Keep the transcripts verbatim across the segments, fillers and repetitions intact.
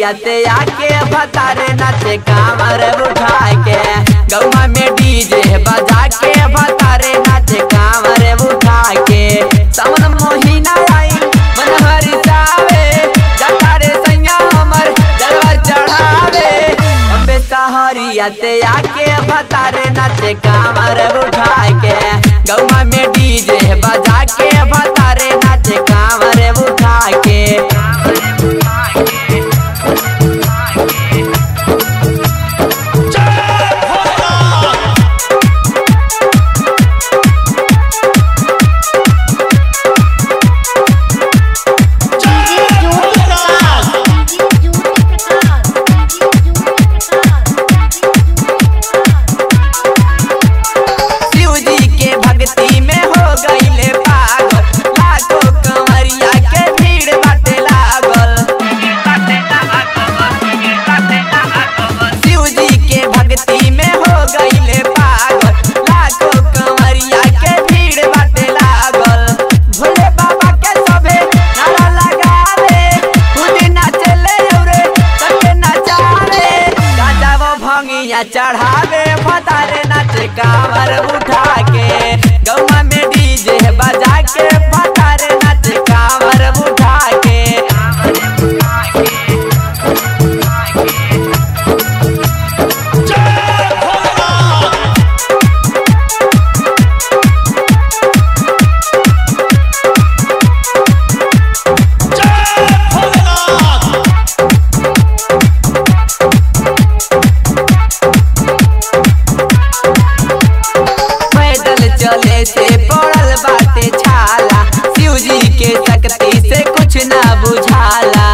सहरिया ते आके भतारे नाचे कांवर उठा के गौवा में डीजे बजा के भतारे नाचे कांवर उठा के सावन महीना आई मन हरिसावे जटारे सैया हमर जलवा चढ़ावे अबे सहरिया ते आके भतारे नाचे कांवर उठा के गौवा में डीजे बजा के भतारे नाचे कांवर उठा के चढ़ावे भतारे नाचे कांवर उठा के गौवा में डीजे बजा के भतारे नाचे कांवर उठा के चले से पड़ल बाटे छाला शिव जी के शक्ति से कुछ ना बुझाला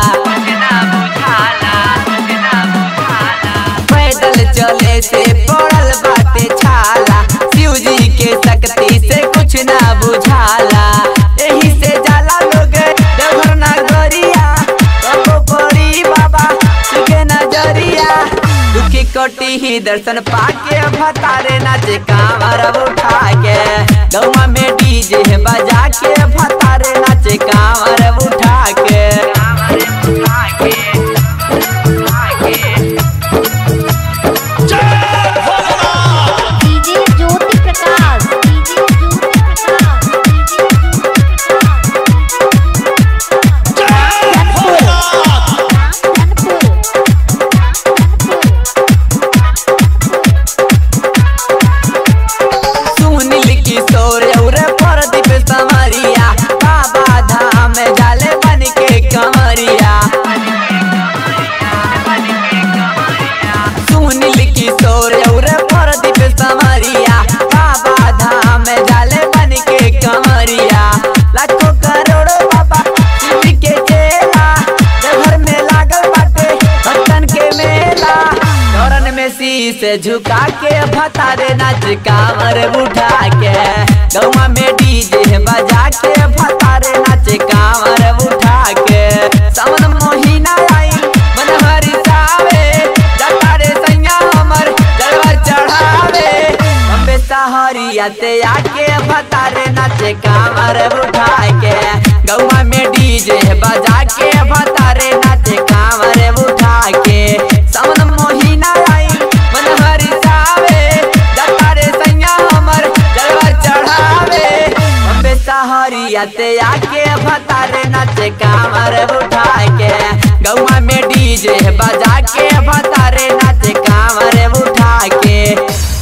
पैदल चले से पड़ल बाटे छाला शिव जी के शक्ति से कुछ ना बुझाला यही से जाला लोग देवघर नगरिया कबो पड़ी बाबा के नजरिया दुखी कोटि ही दर्शन पाके भतारे नाचे कांवर उठा के गौवा में डीजे बजा के भतारे नाचे कांवर उठा के डीजे ज्योति प्रकाश से झुका के भतारे नाच कांवर उठा के गौवा में डीजे बजा के भतारे नाच कांवर उठा के सावन महीना आई मन हरिसावे जटारे सैया हमर जलवा चढ़ावे अबे सहरिया ते आके भतारे नाच कांवर उठा के गौवा में डीजे बजा के भतारे नाच कांवर उठा के सावन महीना आई मन हरिसावे जटारे सैया हमर जलवा चढ़ावे अबे सहरिया ते आके भतारे नाचे कांवर उठा के गौवा में डीजे बजा के भतारे नाचे कांवर उठा के।